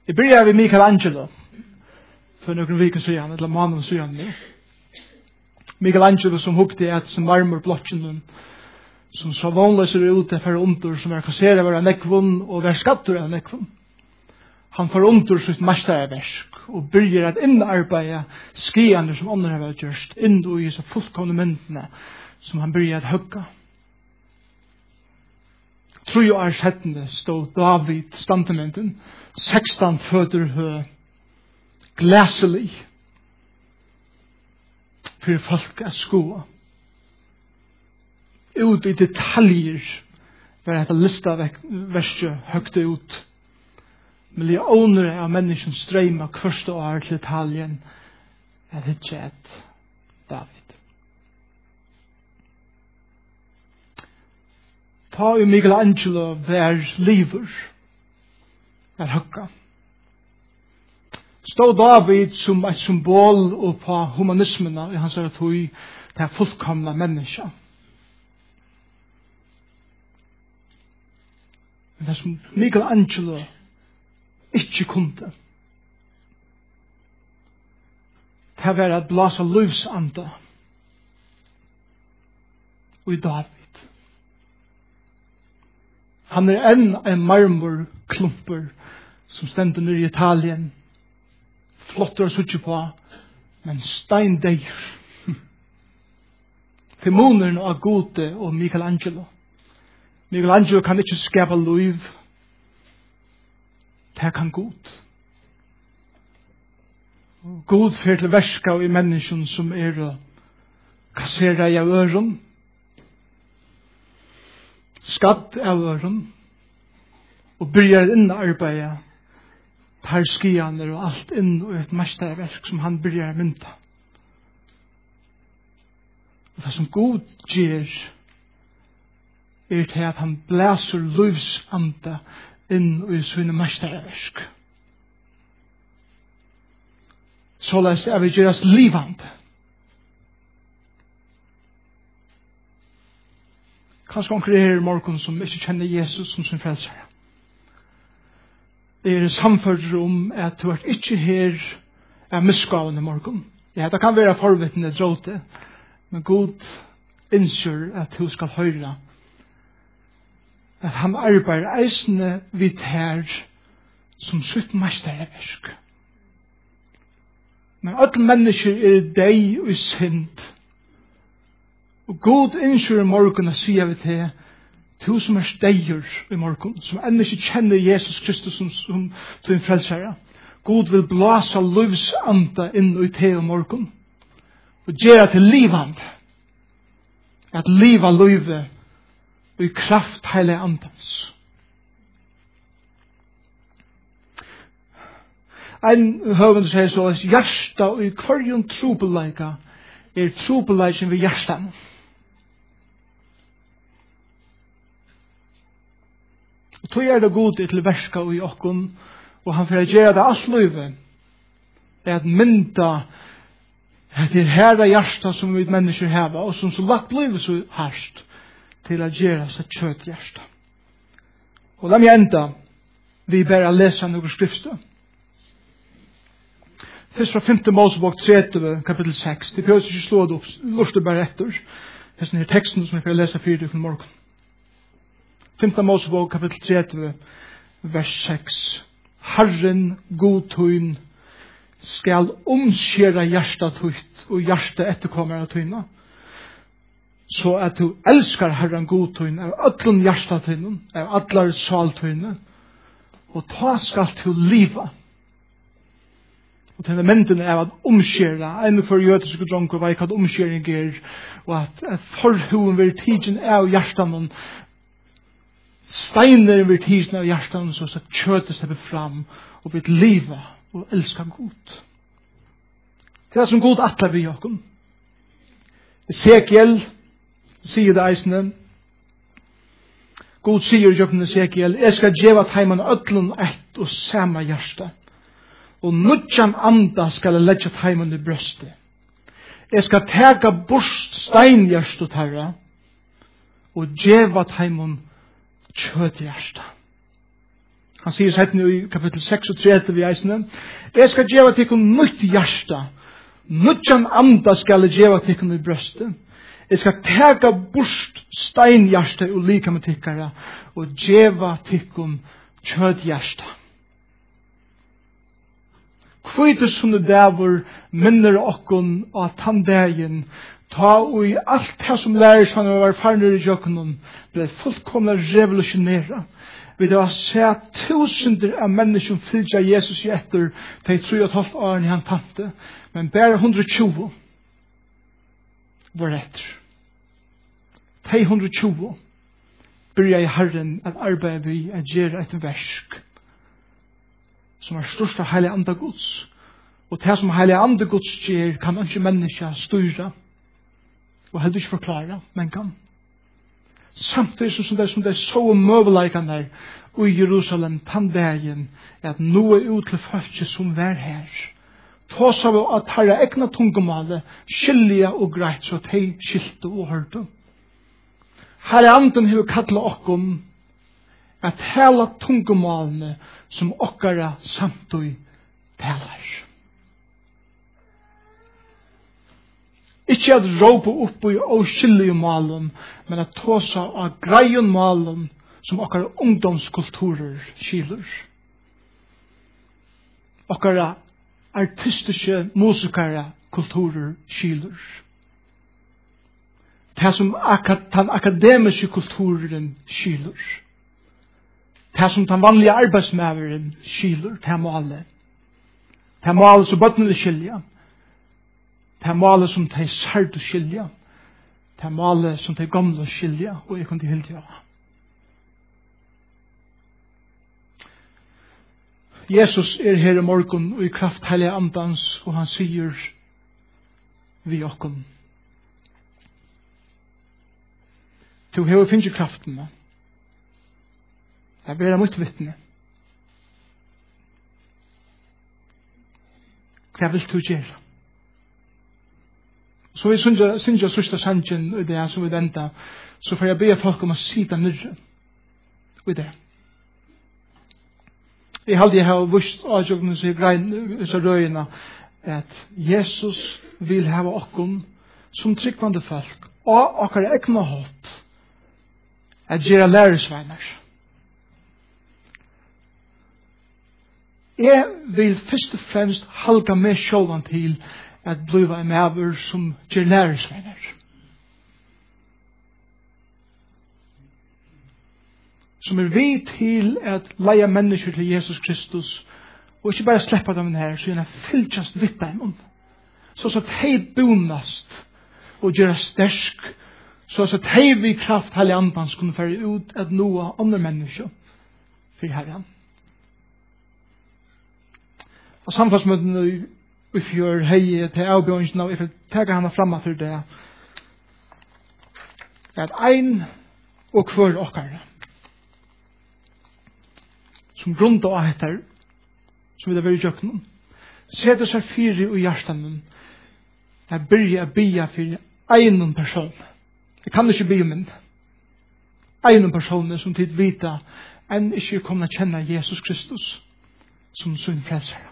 Jeg börjar med Michelangelo. För några veckor sedan, eller månader sedan nu. Michelangelo som hugde at som marmorblocken som så vanlig ser ut för under som är kasserade vara nekvon och var skattor av nekvon. Han får under sitt mästerverk och börjar att inarbeta skriande som andra har gjort in i så fullkomna myndena som han börjar att hugga. 3 år sedan stod David standementen 16 fötter hög glasily för folk att skoa. Ut i detaljer var det lista verset högt ut. Miljoner av människor strömmar första år till Italien att hitta David. Ta i Michelangelo var liver att hugga. Stod David som ett symbol och på humanismen i hans tog det fullkomna människa. Men det som Michelangelo ikke kunde. Det var at blåsa livsanda og i David. Han en marmorklumper som stendte nere i Italien. Flottere suttje på, men steindeir. Til moneren av Gode og Michelangelo. Michelangelo kan ikke skapa liv. Det kan God. God fyrir til verska i mennesken som kassera av øren. Skatt av øren. Og byrjar inn arbeida per skianer og alt inn i et mesterverk som han byrjar mynda. Og det som God gjør til at han blæser livsanda inn i sine mesterverk. Såleis vi gjøres livande. Kanskje konkurrerer morgen som ikke kjenner Jesus som sin frelsere. Det samfører om at du ikke her misgavende morgen. Ja, det kan være forvittende dråte, men God innskjør at du skal høre at han arbeider eisende vidt her som sitt mesterverk. Men alle mennesker deg og synd. Og God innskjør i morgen å si av det du som steier i morgen, som ennå ikke kjenner Jesus Kristus som din frelsere. God vil blåse livsanda inn i te i morgen. Og gjøre til livande. At liva livet i kraft hele andans. En høvend sier så at hjärsta og i kvarjon trobeleika trobeleiken ved hjertan. Og tog det god til verska og i okkon, og han får gjøre det alt livet, at mynda det herre hjärsta som vi mennesker heva, og som så lagt livet så harst, til at gjøre seg kjøtt hjärsta. Og la meg enda, vi bare leser noen skrifter. Først fra 5. Mosebok 30, kapittel 6. Det behøver ikke slå det opp, lort det bare etter. Det er sånne her teksten som jeg får lese 4 fra morgen. 5. Mosebok, kapittel 30, vers 6. Herren godtøyn skal omskjere hjertet tøyt og hjertet etterkommer av tøyna. Så at du elskar Herren godtøyn av ødlen hjertet tøyna, av ødler saltøyna, og ta skal du liva. Og denne mynden er at omskjere, en for jødiske dronker vet hva omskjering er, og at forhuen vil tidsen av hjertan, steiner vil tidsen av hjertan, så at kjøtet slipper fram, og blir liva, og elskar god. Det er som god atler vi jokken. Ezekiel sier det eisende, God sier jokken Ezekiel, jeg skal djeva teimen ødlen ett og samme hjerte, og nudjan anda skal jeg legge teimen i brøstet. Jeg skal tega bort steinhjerst og terra, og djeva teimen kjøthjersta. Han sier seg nu i kapittel 36 i eisene, jeg skal gjeva tikkum nytt hjärsta, nutjan anda skal jeg gjeva tikkum i brøstet. Jeg skal teka bort steinhjärsta og lika med tikkara, og gjeva tikkum kjødhjärsta. Kvite sunne dævur minner okkun at han dagen ta og i alt det som lærer han var farner i jøkkenen ble fullkomna revolutionera. Vi har sett tusinder av mennesker fylgja Jesus i etter de 3,5 årene han tante, men bare 120 var etter. De 120 byrja i Herren at arbeide vi at gjøre et versk som er størst av heilig ande Guds. Og det som heilig ande Guds gjør kan ikke mennesker styre og heller ikke forklare, men kan. Samtidig som det så møveleikene der i Jerusalem den dagen at noe ut til folket som var her. Tås av at herre egna tungomalet skilja og greit så de skilte og hørte. Herre anden har kallet okkom at hele tungomalene som okkara samtøy talar. Ikke at råpe opp i åskillige malen, men at tåsa av greien malen som okkara ungdomskulturer skiler. Okkara artistiske musikere kulturer skiler. Det som den akademiske kulturen skiler. Det som den vanlige arbeidsmæveren skiler, det malet. Det malet som bøttene skilja. Det malet som de særde skilja. Det malet som de gamle skilja, og jeg kunne hilde av. Jesus er her i morgen og i kraft heilige andans, og han sier vi okken. Du har finnet kraften. Jeg vil være mot vittne. Hva vil du gjøre? Så vi synes jeg sørste sannsyn i det som vi venter, så får jeg be folk om å sida nyrre i det. Jeg har vist avgjørende så røyene at Jesus vil ha okken som tryggvande folk og okkar egna hatt at gjøre læresveinar. Jeg vil først og fremst halga meg sjåvan til at bliva en maver som gjør læresveinar. Som er vi til at leia mennesker til Jesus Kristus og ikke bare sleppa dem her, så gjerne fylltjast vitt dem. Så at hei bonast og gjøre stersk, så at hei vi kraft heilig andans kunne fære ut at noe andre mennesker for herren. Og samfunnsmøtene i fjør hei til avbjørnsen av, jeg vil tega henne fram for det, at ein og hver okkar som grunnt av etter, som vi da vil gjøre noen, setter seg fyri i hjertanen, jeg byrja å bia for en person. Jeg kan ikke bia min. En person som tid vita enn ikke kommer å kjenne Jesus Kristus som sin frelsere.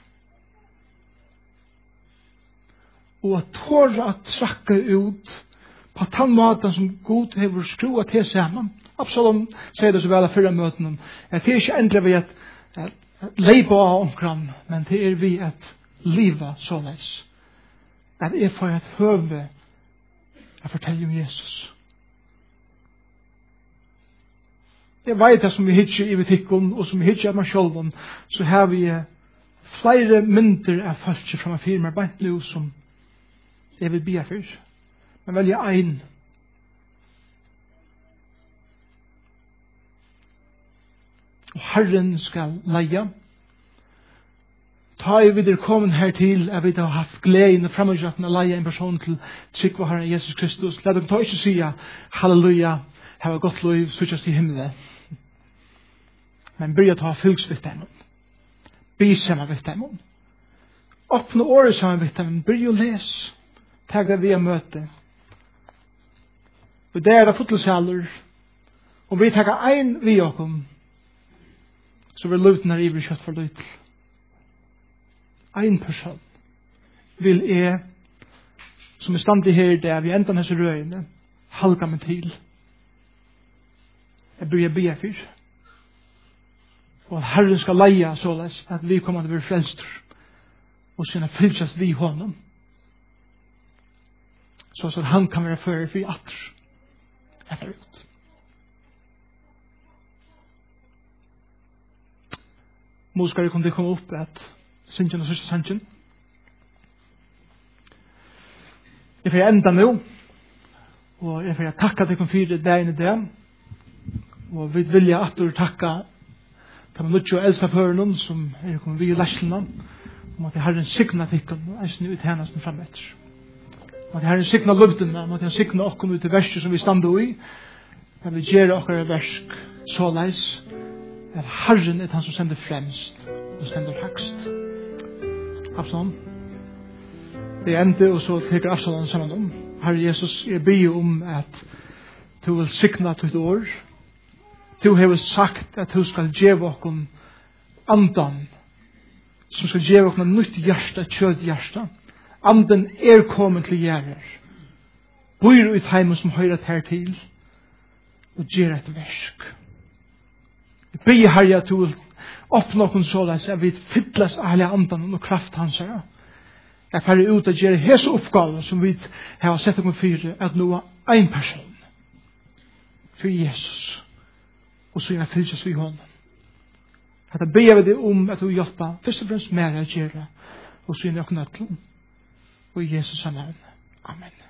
Og at tåre å trakke ut på den måten som Gud har skruet til sammen. Absalom sier det så vel av fyrre møtene. At det er ikke endelig ved at leipa av omkran, men det er vi at liva såleis. At jeg får et høve å fortelle om Jesus. Jeg vet at som vi hittar i butikken, og som vi hittar av meg sjølven, så har vi flere mynder av folk fra meg firma, bare nå som jeg vil bia for. Men velger ein. Og Herren skal leia. Ta i videre kommet her til at vi har haft gleden og fremgjøtten å leie en person til trygg og Herren Jesus Kristus. La dem ta ikke sige halleluja, have a godt liv, switchas til himmelen. Men byrja ta fylgs vidt dem. Be sammen vidt dem. Åpne året sammen vidt dem. Byrja å les. Tag det vi har møte. Og det er det fotelsaler. Og vi tager ein vi okkom. så vil løvden her ivrig kjøtt for løytel. Ein person vil som stand i her der vi enda hese røyene, halga meg til. Jeg bør be for. Og at Herren skal leia såleis at vi kommer til å være frelster og sinne fylkjast vi honom. Så at han kan være fører for atter. Etter ut. Musikere kunne det komme opp at synsjen og sørste sannsjen. Jeg får enda nå, og jeg får takka til kom fyrir dagen i dag, og vi vilja atter takka til de nødvendig og eldste føreren som kommet vi i lesjene, om at jeg har en signa tikkene, og jeg snur ut hennesten frem etter. Om at jeg har en signa løvdene, om at jeg har signa okken ut i verset som vi stande i, at vi gjør okker versk så leis, at Herren han som sender fremst, og stender høgst. Absalom. Det ende, og så teker Absalom sammen om. Herre Jesus, jeg ber om at du vil signa til et år. Du har sagt at du skal gjøre okken andan, som skal gjøre okken nytt hjärsta, kjødhjärsta. Anden kommet til gjerrer. Bor ut heimen som høyre her til, og gjør et versk. Jeg ber Herre at du vil åpne okken såleis, at vi fytles alle andan og kraft hans her. Jeg ferdig ut og gjøre hese oppgaver som vi har sett okken fyre, at nå en person for Jesus. Og så er fylses vi hånden. At jeg ber vi det at du hjelper først og fremst mer å gjøre, og så er det nok nødt til. Og i Jesus navn. Amen.